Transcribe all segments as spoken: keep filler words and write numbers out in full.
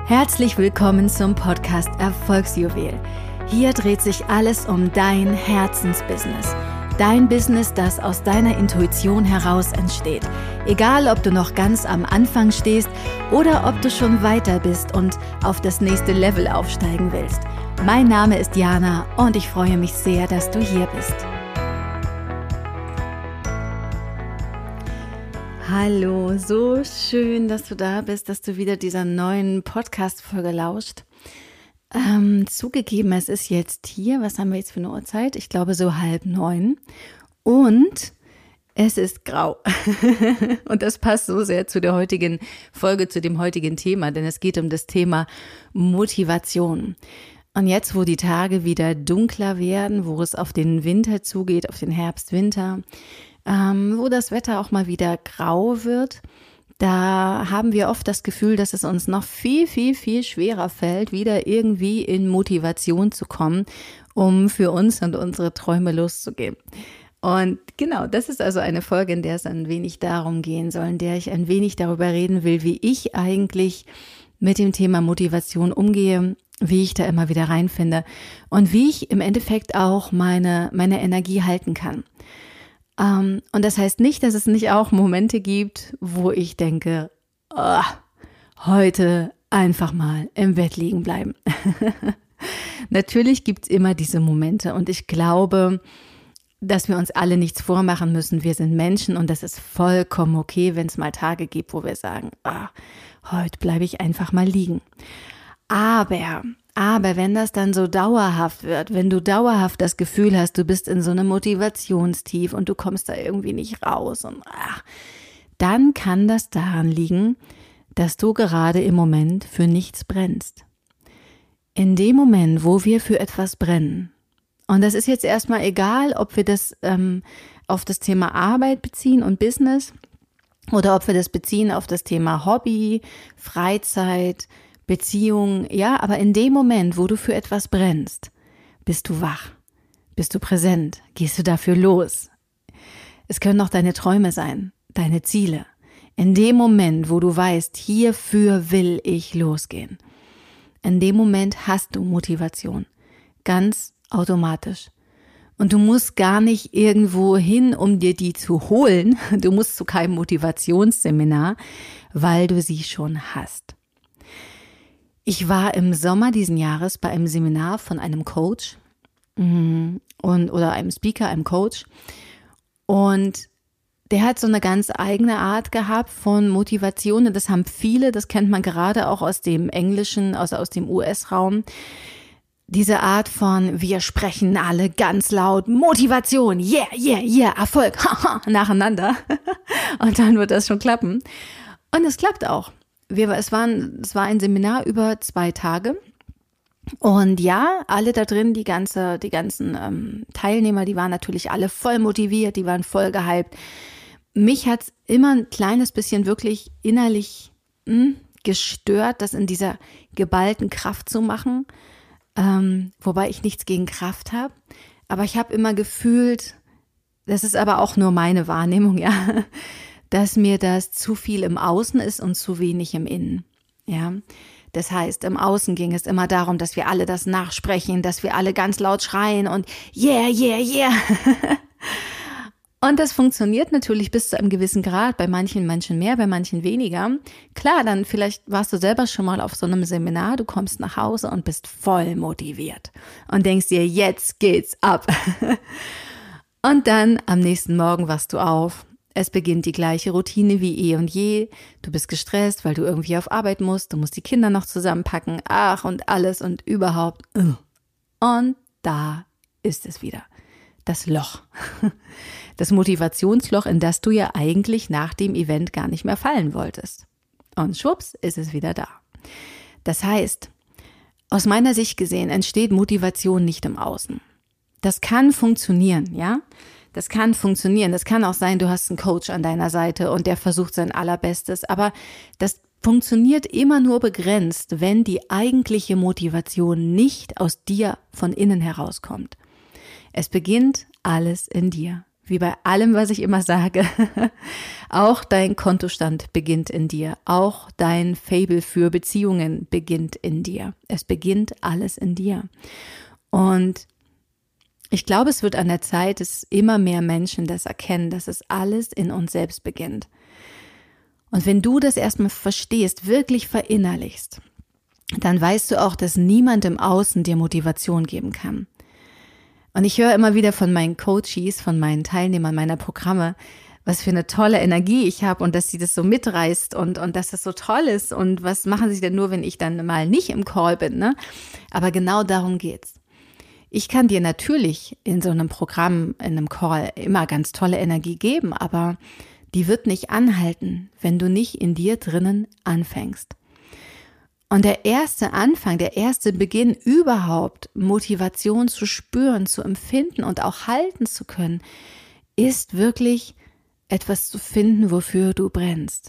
Herzlich willkommen zum Podcast Erfolgsjuwel. Hier dreht sich alles um dein Herzensbusiness. Dein Business, das aus deiner Intuition heraus entsteht. Egal, ob du noch ganz am Anfang stehst oder ob du schon weiter bist und auf das nächste Level aufsteigen willst. Mein Name ist Jana und ich freue mich sehr, dass du hier bist. Hallo, so schön, dass du da bist, dass du wieder dieser neuen Podcast-Folge lauscht. Ähm, zugegeben, es ist jetzt hier, was haben wir jetzt für eine Uhrzeit? Ich glaube so halb neun und es ist grau. Und das passt so sehr zu der heutigen Folge, zu dem heutigen Thema, denn es geht um das Thema Motivation. Und jetzt, wo die Tage wieder dunkler werden, wo es auf den Winter zugeht, auf den Herbst, Winter, ähm, wo das Wetter auch mal wieder grau wird, da haben wir oft das Gefühl, dass es uns noch viel, viel, viel schwerer fällt, wieder irgendwie in Motivation zu kommen, um für uns und unsere Träume loszugehen. Und genau, das ist also eine Folge, in der es ein wenig darum gehen soll, in der ich ein wenig darüber reden will, wie ich eigentlich mit dem Thema Motivation umgehe, wie ich da immer wieder reinfinde und wie ich im Endeffekt auch meine, meine Energie halten kann. Um, und das heißt nicht, dass es nicht auch Momente gibt, wo ich denke, oh, heute einfach mal im Bett liegen bleiben. Natürlich gibt es immer diese Momente und ich glaube, dass wir uns alle nichts vormachen müssen. Wir sind Menschen und das ist vollkommen okay, wenn es mal Tage gibt, wo wir sagen, oh, heute bleibe ich einfach mal liegen. Aber, aber wenn das dann so dauerhaft wird, wenn du dauerhaft das Gefühl hast, du bist in so einem Motivationstief und du kommst da irgendwie nicht raus und ach, dann kann das daran liegen, dass du gerade im Moment für nichts brennst. In dem Moment, wo wir für etwas brennen, und das ist jetzt erstmal egal, ob wir das ähm, auf das Thema Arbeit beziehen und Business oder ob wir das beziehen auf das Thema Hobby, Freizeit, Beziehung, ja, aber in dem Moment, wo du für etwas brennst, bist du wach, bist du präsent, gehst du dafür los. Es können auch deine Träume sein, deine Ziele. In dem Moment, wo du weißt, hierfür will ich losgehen, in dem Moment hast du Motivation, ganz automatisch. Und du musst gar nicht irgendwo hin, um dir die zu holen. Du musst zu keinem Motivationsseminar, weil du sie schon hast. Ich war im Sommer diesen Jahres bei einem Seminar von einem Coach und oder einem Speaker, einem Coach. Und der hat so eine ganz eigene Art gehabt von Motivation. Und das haben viele, das kennt man gerade auch aus dem Englischen, also aus dem U S-Raum. Diese Art von, wir sprechen alle ganz laut, Motivation, yeah, yeah, yeah, Erfolg, haha, nacheinander. Und dann wird das schon klappen. Und es klappt auch. Wir, es, waren, es war ein Seminar über zwei Tage und ja, alle da drin, die ganze, die ganzen ähm, Teilnehmer, die waren natürlich alle voll motiviert, die waren voll gehypt. Mich hat's immer ein kleines bisschen wirklich innerlich mh, gestört, das in dieser geballten Kraft zu machen, ähm, wobei ich nichts gegen Kraft habe, aber ich habe immer gefühlt, das ist aber auch nur meine Wahrnehmung, ja, dass mir das zu viel im Außen ist und zu wenig im Innen. Ja, das heißt, im Außen ging es immer darum, dass wir alle das nachsprechen, dass wir alle ganz laut schreien und yeah, yeah, yeah. Und das funktioniert natürlich bis zu einem gewissen Grad, bei manchen Menschen mehr, bei manchen weniger. Klar, dann vielleicht warst du selber schon mal auf so einem Seminar, du kommst nach Hause und bist voll motiviert und denkst dir, jetzt geht's ab. Und dann am nächsten Morgen wachst du auf. Es beginnt die gleiche Routine wie eh und je. Du bist gestresst, weil du irgendwie auf Arbeit musst. Du musst die Kinder noch zusammenpacken. Ach und alles und überhaupt. Und da ist es wieder. Das Loch. Das Motivationsloch, in das du ja eigentlich nach dem Event gar nicht mehr fallen wolltest. Und schwupps ist es wieder da. Das heißt, aus meiner Sicht gesehen entsteht Motivation nicht im Außen. Das kann funktionieren, ja? Das kann funktionieren. Das kann auch sein, du hast einen Coach an deiner Seite und der versucht sein Allerbestes. Aber das funktioniert immer nur begrenzt, wenn die eigentliche Motivation nicht aus dir von innen herauskommt. Es beginnt alles in dir. wie bei allem, was ich immer sage, auch dein Kontostand beginnt in dir. Auch dein Faible für Beziehungen beginnt in dir. Es beginnt alles in dir. Und ich glaube, es wird an der Zeit, dass immer mehr Menschen das erkennen, dass es alles in uns selbst beginnt. Und wenn du das erstmal verstehst, wirklich verinnerlichst, dann weißt du auch, dass niemand im Außen dir Motivation geben kann. Und ich höre immer wieder von meinen Coaches, von meinen Teilnehmern meiner Programme, was für eine tolle Energie ich habe und dass sie das so mitreißt und, und dass das so toll ist und was machen sie denn nur, wenn ich dann mal nicht im Call bin, ne? Aber genau darum geht's. Ich kann dir natürlich in so einem Programm, in einem Call immer ganz tolle Energie geben, aber die wird nicht anhalten, wenn du nicht in dir drinnen anfängst. Und der erste Anfang, der erste Beginn überhaupt, Motivation zu spüren, zu empfinden und auch halten zu können, ist wirklich etwas zu finden, wofür du brennst.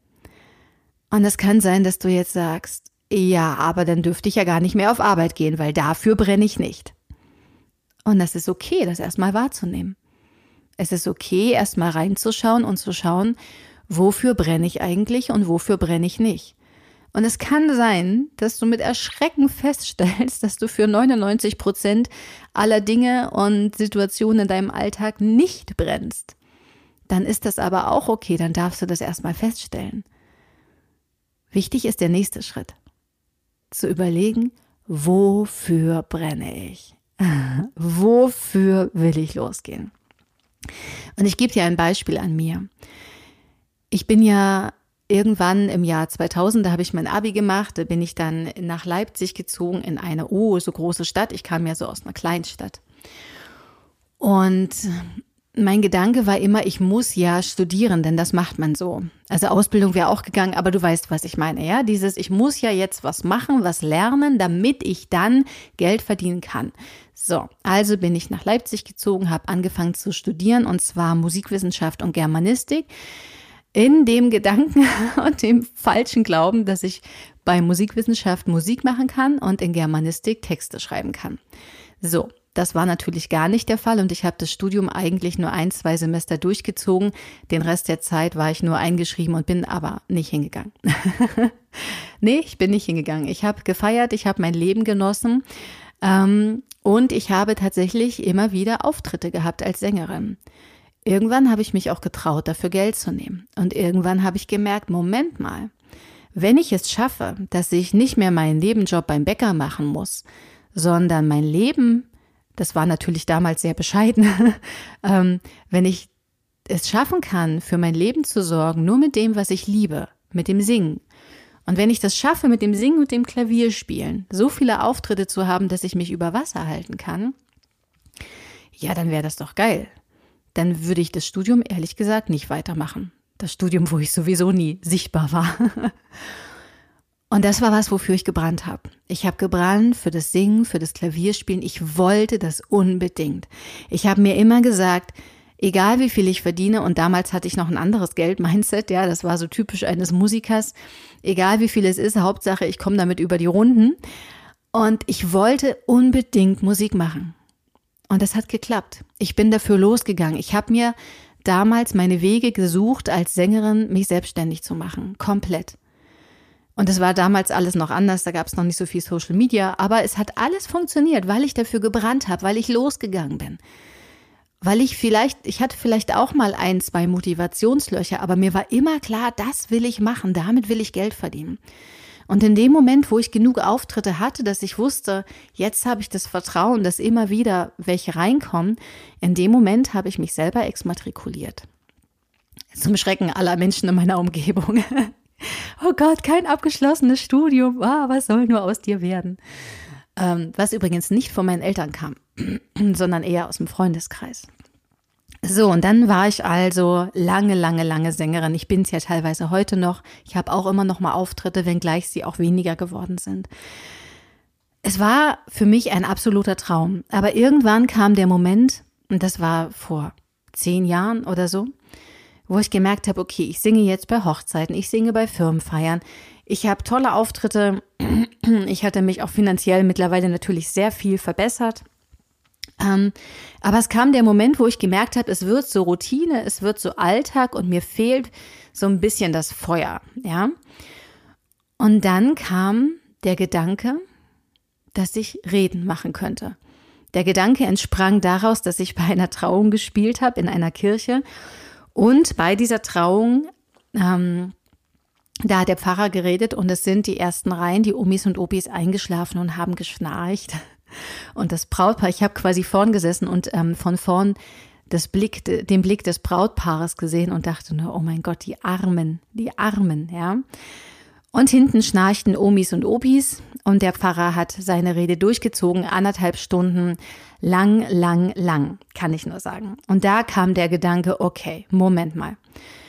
Und es kann sein, dass du jetzt sagst, ja, aber dann dürfte ich ja gar nicht mehr auf Arbeit gehen, weil dafür brenne ich nicht. Und das ist okay, das erstmal wahrzunehmen. Es ist okay, erstmal reinzuschauen und zu schauen, wofür brenne ich eigentlich und wofür brenne ich nicht. Und es kann sein, dass du mit Erschrecken feststellst, dass du für neunundneunzig Prozent aller Dinge und Situationen in deinem Alltag nicht brennst. Dann ist das aber auch okay, dann darfst du das erstmal feststellen. Wichtig ist der nächste Schritt. Zu überlegen, wofür brenne ich? Wofür will ich losgehen? Und ich gebe dir ein Beispiel an mir. Ich bin ja irgendwann im Jahr zweitausend, da habe ich mein Abi gemacht, da bin ich dann nach Leipzig gezogen in eine oh, so große Stadt. Ich kam ja so aus einer Kleinstadt. Und mein Gedanke war immer, ich muss ja studieren, denn das macht man so. Also Ausbildung wäre auch gegangen, aber du weißt, was ich meine, ja? Dieses, ich muss ja jetzt was machen, was lernen, damit ich dann Geld verdienen kann. So, also bin ich nach Leipzig gezogen, habe angefangen zu studieren und zwar Musikwissenschaft und Germanistik. In dem Gedanken und dem falschen Glauben, dass ich bei Musikwissenschaft Musik machen kann und in Germanistik Texte schreiben kann. So, das war natürlich gar nicht der Fall und ich habe das Studium eigentlich nur ein, zwei Semester durchgezogen. Den Rest der Zeit war ich nur eingeschrieben und bin aber nicht hingegangen. Nee, ich bin nicht hingegangen. Ich habe gefeiert, ich habe mein Leben genossen ähm, und ich habe tatsächlich immer wieder Auftritte gehabt als Sängerin. Irgendwann habe ich mich auch getraut, dafür Geld zu nehmen. Und irgendwann habe ich gemerkt, Moment mal, wenn ich es schaffe, dass ich nicht mehr meinen Nebenjob beim Bäcker machen muss, sondern mein Leben, das war natürlich damals sehr bescheiden, ähm, wenn ich es schaffen kann, für mein Leben zu sorgen, nur mit dem, was ich liebe, mit dem Singen. Und wenn ich das schaffe, mit dem Singen und dem Klavierspielen, so viele Auftritte zu haben, dass ich mich über Wasser halten kann, ja, dann wäre das doch geil. Dann würde ich das Studium ehrlich gesagt nicht weitermachen. Das Studium, wo ich sowieso nie sichtbar war. Und das war was, wofür ich gebrannt habe. Ich habe gebrannt für das Singen, für das Klavierspielen. Ich wollte das unbedingt. Ich habe mir immer gesagt, egal wie viel ich verdiene, und damals hatte ich noch ein anderes Geld-Mindset, ja, das war so typisch eines Musikers, egal wie viel es ist, Hauptsache ich komme damit über die Runden. Und ich wollte unbedingt Musik machen. Und das hat geklappt. Ich bin dafür losgegangen. Ich habe mir damals meine Wege gesucht, als Sängerin mich selbstständig zu machen. Komplett. Und es war damals alles noch anders. Da gab es noch nicht so viel Social Media. Aber es hat alles funktioniert, weil ich dafür gebrannt habe, weil ich losgegangen bin. Weil ich vielleicht, ich hatte vielleicht auch mal ein, zwei Motivationslöcher, aber mir war immer klar, das will ich machen. Damit will ich Geld verdienen. Und in dem Moment, wo ich genug Auftritte hatte, dass ich wusste, jetzt habe ich das Vertrauen, dass immer wieder welche reinkommen, in dem Moment habe ich mich selber exmatrikuliert. Zum Schrecken aller Menschen in meiner Umgebung. Oh Gott, kein abgeschlossenes Studium, ah, was soll nur aus dir werden? Ähm, was übrigens nicht von meinen Eltern kam, sondern eher aus dem Freundeskreis. So, und dann war ich also lange, lange, lange Sängerin. Ich bin es ja teilweise heute noch. Ich habe auch immer noch mal Auftritte, wenngleich sie auch weniger geworden sind. Es war für mich ein absoluter Traum. Aber irgendwann kam der Moment, und das war vor zehn Jahren oder so, wo ich gemerkt habe, okay, ich singe jetzt bei Hochzeiten, ich singe bei Firmenfeiern. Ich habe tolle Auftritte. Ich hatte mich auch finanziell mittlerweile natürlich sehr viel verbessert. Ähm, aber es kam der Moment, wo ich gemerkt habe, es wird so Routine, es wird so Alltag und mir fehlt so ein bisschen das Feuer, ja. Und dann kam der Gedanke, dass ich Reden machen könnte. Der Gedanke entsprang daraus, dass ich bei einer Trauung gespielt habe in einer Kirche und bei dieser Trauung, ähm, da hat der Pfarrer geredet und es sind die ersten Reihen, die Omis und Opis eingeschlafen und haben geschnarcht. Und das Brautpaar, ich habe quasi vorn gesessen und ähm, von vorn das Blick, den Blick des Brautpaares gesehen und dachte nur, oh mein Gott, die Armen, die Armen, ja. Und hinten schnarchten Omis und Opis und der Pfarrer hat seine Rede durchgezogen, anderthalb Stunden lang, lang, lang, kann ich nur sagen. Und da kam der Gedanke, okay, Moment mal,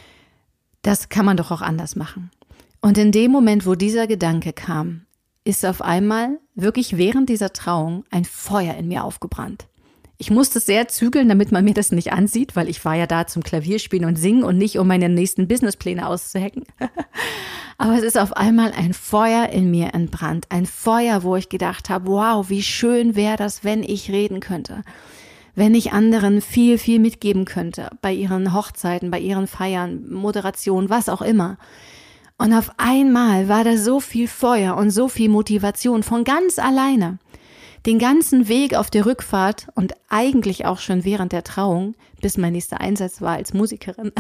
das kann man doch auch anders machen. Und in dem Moment, wo dieser Gedanke kam, ist auf einmal wirklich während dieser Trauung ein Feuer in mir aufgebrannt. Ich musste es sehr zügeln, damit man mir das nicht ansieht, weil ich war ja da zum Klavierspielen und Singen und nicht, um meine nächsten Businesspläne auszuhacken. Aber es ist auf einmal ein Feuer in mir entbrannt. Ein Feuer, wo ich gedacht habe, wow, wie schön wäre das, wenn ich reden könnte. Wenn ich anderen viel, viel mitgeben könnte. Bei ihren Hochzeiten, bei ihren Feiern, Moderation, was auch immer. Und auf einmal war da so viel Feuer und so viel Motivation von ganz alleine. Den ganzen Weg auf der Rückfahrt und eigentlich auch schon während der Trauung, bis mein nächster Einsatz war als Musikerin,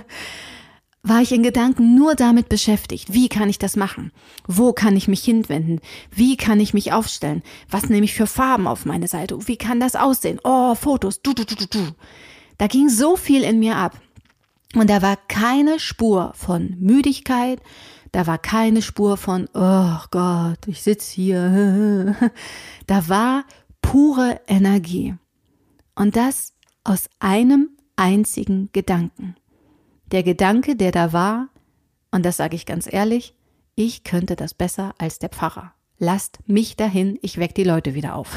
war ich in Gedanken nur damit beschäftigt. Wie kann ich das machen? Wo kann ich mich hinwenden? Wie kann ich mich aufstellen? Was nehme ich für Farben auf meine Seite? Wie kann das aussehen? Oh, Fotos, du, du, du, du, du. Da ging so viel in mir ab. Und da war keine Spur von Müdigkeit, da war keine Spur von, oh Gott, ich sitze hier. Da war pure Energie. Und das aus einem einzigen Gedanken. Der Gedanke, der da war, und das sage ich ganz ehrlich, ich könnte das besser als der Pfarrer. Lasst mich dahin, ich weck die Leute wieder auf.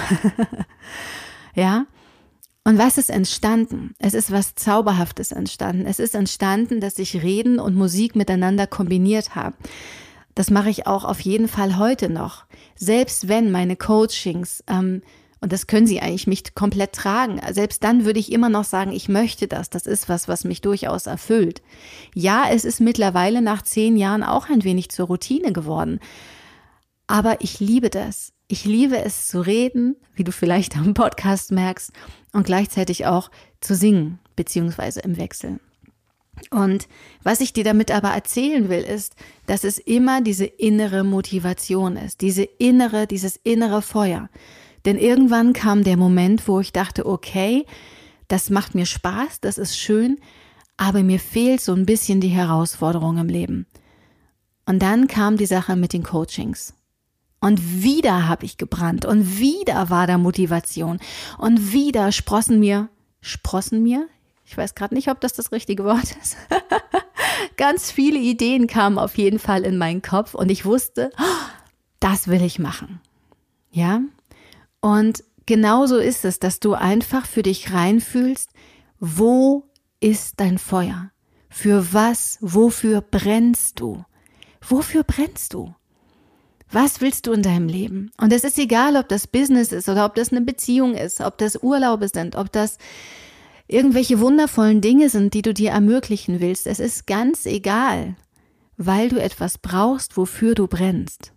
Ja? Und was ist entstanden? Es ist was Zauberhaftes entstanden. Es ist entstanden, dass ich Reden und Musik miteinander kombiniert habe. Das mache ich auch auf jeden Fall heute noch. Selbst wenn meine Coachings, ähm, und das können sie eigentlich nicht komplett tragen, selbst dann würde ich immer noch sagen, ich möchte das. Das ist was, was mich durchaus erfüllt. Ja, es ist mittlerweile nach zehn Jahren auch ein wenig zur Routine geworden. Aber ich liebe das. Ich liebe es zu reden, wie du vielleicht am Podcast merkst, und gleichzeitig auch zu singen, beziehungsweise im Wechsel. Und was ich dir damit aber erzählen will, ist, dass es immer diese innere Motivation ist, diese innere, dieses innere Feuer. Denn irgendwann kam der Moment, wo ich dachte, okay, das macht mir Spaß, das ist schön, aber mir fehlt so ein bisschen die Herausforderung im Leben. Und dann kam die Sache mit den Coachings. Und wieder habe ich gebrannt und wieder war da Motivation und wieder sprossen mir, sprossen mir, ich weiß gerade nicht, ob das das richtige Wort ist, ganz viele Ideen kamen auf jeden Fall in meinen Kopf und ich wusste, das will ich machen. Ja? Und genauso ist es, dass du einfach für dich reinfühlst, wo ist dein Feuer? Für was, wofür brennst du? Wofür brennst du? Was willst du in deinem Leben? Und es ist egal, ob das Business ist oder ob das eine Beziehung ist, ob das Urlaube sind, ob das irgendwelche wundervollen Dinge sind, die du dir ermöglichen willst. Es ist ganz egal, weil du etwas brauchst, wofür du brennst.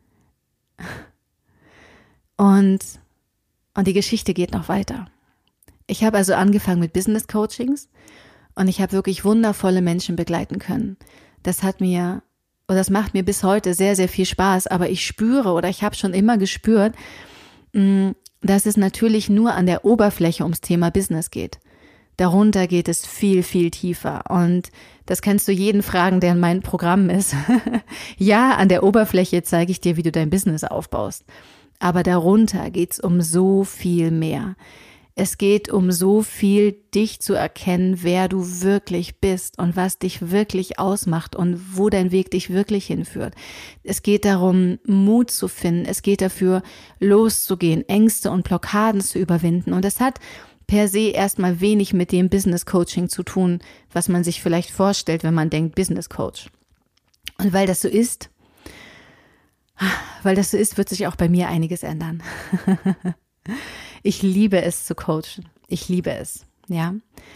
Und, und die Geschichte geht noch weiter. Ich habe also angefangen mit Business Coachings und ich habe wirklich wundervolle Menschen begleiten können. Das hat mir Und das macht mir bis heute sehr, sehr viel Spaß, aber ich spüre oder ich habe schon immer gespürt, dass es natürlich nur an der Oberfläche ums Thema Business geht. Darunter geht es viel, viel tiefer und das kannst du jeden fragen, der in meinem Programm ist. Ja, an der Oberfläche zeige ich dir, wie du dein Business aufbaust, aber darunter geht es um so viel mehr. Es geht um so viel, dich zu erkennen, wer du wirklich bist und was dich wirklich ausmacht und wo dein Weg dich wirklich hinführt. Es geht darum, Mut zu finden. Es geht dafür, loszugehen, Ängste und Blockaden zu überwinden. Und es hat per se erstmal wenig mit dem Business Coaching zu tun, was man sich vielleicht vorstellt, wenn man denkt Business Coach. Und weil das so ist, weil das so ist, wird sich auch bei mir einiges ändern. Ich liebe es zu coachen. Ich liebe es, ja.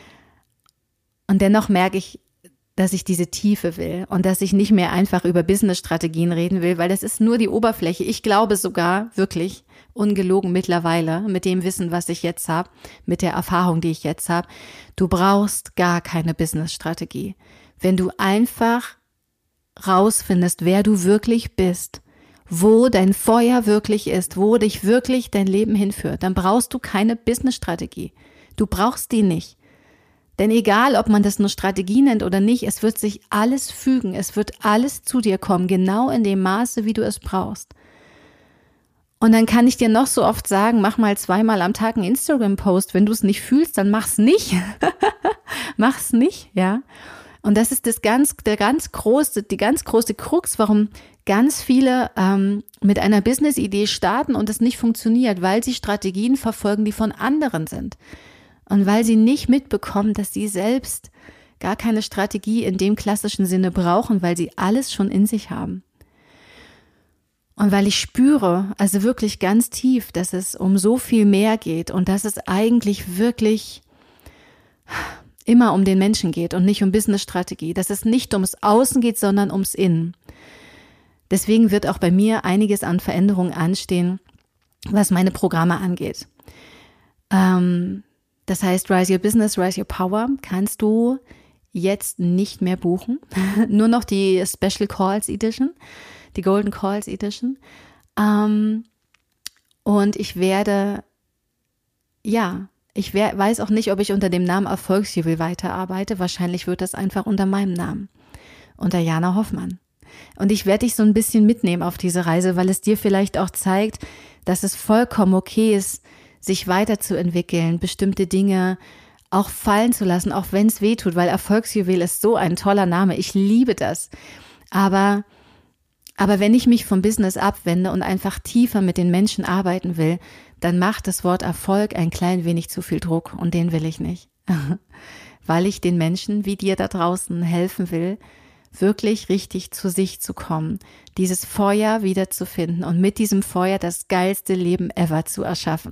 Und dennoch merke ich, dass ich diese Tiefe will und dass ich nicht mehr einfach über Business-Strategien reden will, weil das ist nur die Oberfläche. Ich glaube sogar wirklich, ungelogen mittlerweile, mit dem Wissen, was ich jetzt habe, mit der Erfahrung, die ich jetzt habe, du brauchst gar keine Business-Strategie. Wenn du einfach rausfindest, wer du wirklich bist, wo dein Feuer wirklich ist, wo dich wirklich dein Leben hinführt, dann brauchst du keine Business-Strategie. Du brauchst die nicht. Denn egal, ob man das nur Strategie nennt oder nicht, es wird sich alles fügen, es wird alles zu dir kommen, genau in dem Maße, wie du es brauchst. Und dann kann ich dir noch so oft sagen, mach mal zweimal am Tag einen Instagram-Post, wenn du es nicht fühlst, dann mach's nicht. Mach's nicht, ja. Und das ist das ganz, der ganz große, die ganz große Krux, warum ganz viele ähm, mit einer Business-Idee starten und es nicht funktioniert, weil sie Strategien verfolgen, die von anderen sind. Und weil sie nicht mitbekommen, dass sie selbst gar keine Strategie in dem klassischen Sinne brauchen, weil sie alles schon in sich haben. Und weil ich spüre, also wirklich ganz tief, dass es um so viel mehr geht und dass es eigentlich wirklich immer um den Menschen geht und nicht um Business-Strategie, dass es nicht ums Außen geht, sondern ums Innen. Deswegen wird auch bei mir einiges an Veränderungen anstehen, was meine Programme angeht. Ähm, Das heißt, Rise Your Business, Rise Your Power kannst du jetzt nicht mehr buchen. Nur noch die Special Calls Edition, die Golden Calls Edition. Ähm, und ich werde, ja, ich wer, weiß auch nicht, ob ich unter dem Namen Erfolgsjuwel weiterarbeite. Wahrscheinlich wird das einfach unter meinem Namen, unter Jana Hoffmann. Und ich werde dich so ein bisschen mitnehmen auf diese Reise, weil es dir vielleicht auch zeigt, dass es vollkommen okay ist, sich weiterzuentwickeln, bestimmte Dinge auch fallen zu lassen, auch wenn es weh tut, weil Erfolgsjuwel ist so ein toller Name. Ich liebe das. Aber, aber wenn ich mich vom Business abwende und einfach tiefer mit den Menschen arbeiten will, dann macht das Wort Erfolg ein klein wenig zu viel Druck und den will ich nicht. Weil ich den Menschen wie dir da draußen helfen will, wirklich richtig zu sich zu kommen, dieses Feuer wiederzufinden und mit diesem Feuer das geilste Leben ever zu erschaffen.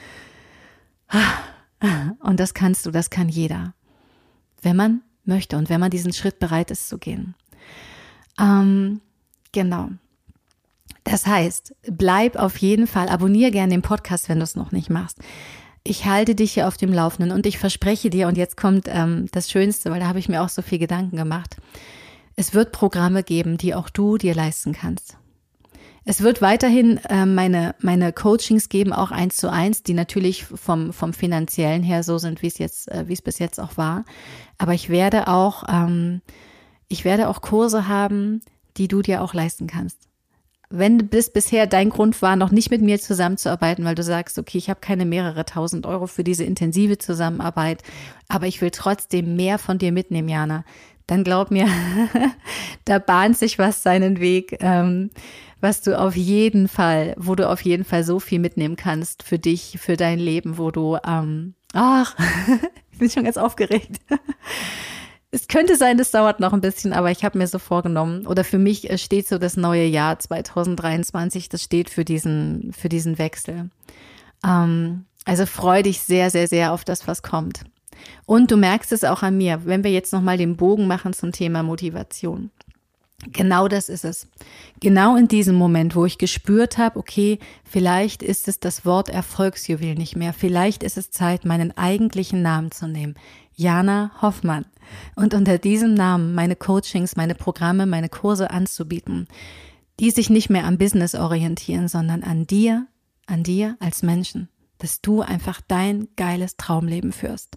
Und das kannst du, das kann jeder, wenn man möchte und wenn man diesen Schritt bereit ist zu gehen. Ähm, genau. Das heißt, bleib auf jeden Fall, abonniere gerne den Podcast, wenn du es noch nicht machst. Ich halte dich hier auf dem Laufenden und ich verspreche dir, und jetzt kommt ähm, das Schönste, weil da habe ich mir auch so viel Gedanken gemacht. Es wird Programme geben, die auch du dir leisten kannst. Es wird weiterhin äh, meine meine Coachings geben, auch eins zu eins, die natürlich vom vom finanziellen her so sind, wie es jetzt äh, wie es bis jetzt auch war. Aber ich werde auch ähm, ich werde auch Kurse haben, die du dir auch leisten kannst. Wenn bis bisher dein Grund war, noch nicht mit mir zusammenzuarbeiten, weil du sagst, okay, ich habe keine mehrere tausend Euro für diese intensive Zusammenarbeit, aber ich will trotzdem mehr von dir mitnehmen, Jana, dann glaub mir, da bahnt sich was seinen Weg, ähm, was du auf jeden Fall, wo du auf jeden Fall so viel mitnehmen kannst für dich, für dein Leben, wo du, ähm, ach, ich bin schon ganz aufgeregt. Es könnte sein, das dauert noch ein bisschen, aber ich habe mir so vorgenommen, oder für mich steht so das neue Jahr zwanzig dreiundzwanzig, das steht für diesen, für diesen Wechsel. Ähm, also freu dich sehr, sehr, sehr auf das, was kommt. Und du merkst es auch an mir, wenn wir jetzt nochmal den Bogen machen zum Thema Motivation. Genau das ist es. Genau in diesem Moment, wo ich gespürt habe, okay, vielleicht ist es das Wort Erfolgsjuwel nicht mehr. Vielleicht ist es Zeit, meinen eigentlichen Namen zu nehmen. Jana Hoffmann. Und unter diesem Namen meine Coachings, meine Programme, meine Kurse anzubieten, die sich nicht mehr am Business orientieren, sondern an dir, an dir als Menschen, dass du einfach dein geiles Traumleben führst.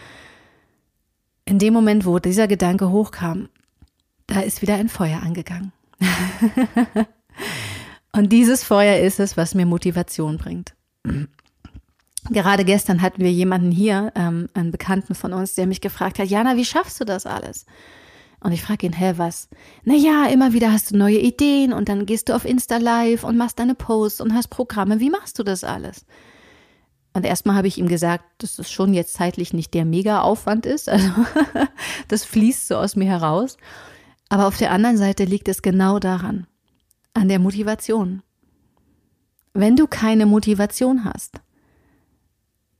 In dem Moment, wo dieser Gedanke hochkam, da ist wieder ein Feuer angegangen. Und dieses Feuer ist es, was mir Motivation bringt. Gerade gestern hatten wir jemanden hier, ähm, einen Bekannten von uns, der mich gefragt hat, Jana, wie schaffst du das alles? Und ich frage ihn, hä, was? Naja, immer wieder hast du neue Ideen und dann gehst du auf Insta Live und machst deine Posts und hast Programme. Wie machst du das alles? Und erstmal habe ich ihm gesagt, dass das schon jetzt zeitlich nicht der Mega-Aufwand ist. Also das fließt so aus mir heraus. Aber auf der anderen Seite liegt es genau daran, an der Motivation. Wenn du keine Motivation hast,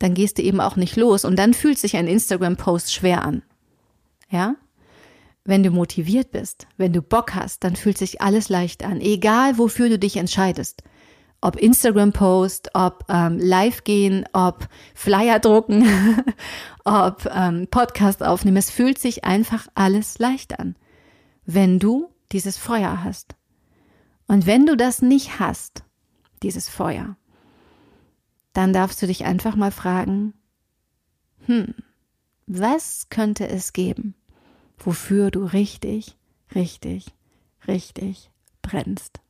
dann gehst du eben auch nicht los und dann fühlt sich ein Instagram-Post schwer an. Ja? Wenn du motiviert bist, wenn du Bock hast, dann fühlt sich alles leicht an, egal wofür du dich entscheidest. Ob Instagram-Post, ob ähm, live gehen, ob Flyer drucken, ob ähm, Podcast aufnehmen. Es fühlt sich einfach alles leicht an, wenn du dieses Feuer hast. Und wenn du das nicht hast, dieses Feuer, dann darfst du dich einfach mal fragen, hm, was könnte es geben, wofür du richtig, richtig, richtig brennst?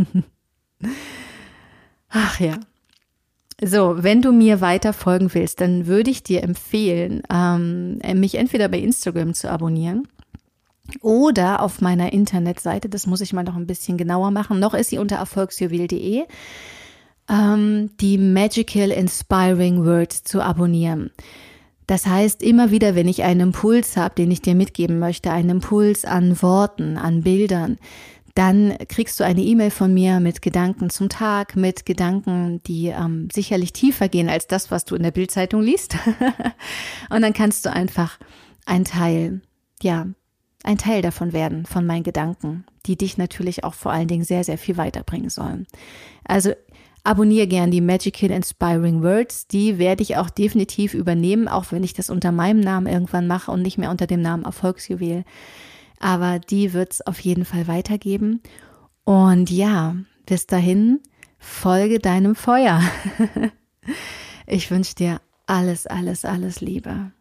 Ach ja. So, wenn du mir weiter folgen willst, dann würde ich dir empfehlen, ähm, mich entweder bei Instagram zu abonnieren oder auf meiner Internetseite, das muss ich mal noch ein bisschen genauer machen, noch ist sie unter erfolgsjuwel punkt de, ähm, die Magical Inspiring Words zu abonnieren. Das heißt, immer wieder, wenn ich einen Impuls habe, den ich dir mitgeben möchte, einen Impuls an Worten, an Bildern, dann kriegst du eine E-Mail von mir mit Gedanken zum Tag, mit Gedanken, die ähm, sicherlich tiefer gehen als das, was du in der Bildzeitung liest. Und dann kannst du einfach ein Teil, ja, ein Teil davon werden, von meinen Gedanken, die dich natürlich auch vor allen Dingen sehr, sehr viel weiterbringen sollen. Also abonniere gern die Magical Inspiring Words, die werde ich auch definitiv übernehmen, auch wenn ich das unter meinem Namen irgendwann mache und nicht mehr unter dem Namen Erfolgsjuwel. Aber die wird es auf jeden Fall weitergeben. Und ja, bis dahin, folge deinem Feuer. Ich wünsche dir alles, alles, alles Liebe.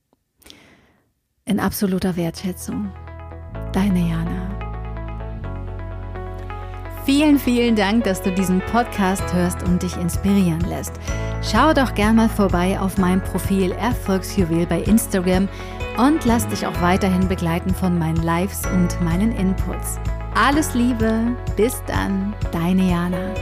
In absoluter Wertschätzung. Deine Jana. Vielen, vielen Dank, dass du diesen Podcast hörst und dich inspirieren lässt. Schau doch gern mal vorbei auf meinem Profil Erfolgsjuwel bei Instagram und lass dich auch weiterhin begleiten von meinen Lives und meinen Inputs. Alles Liebe, bis dann, deine Jana.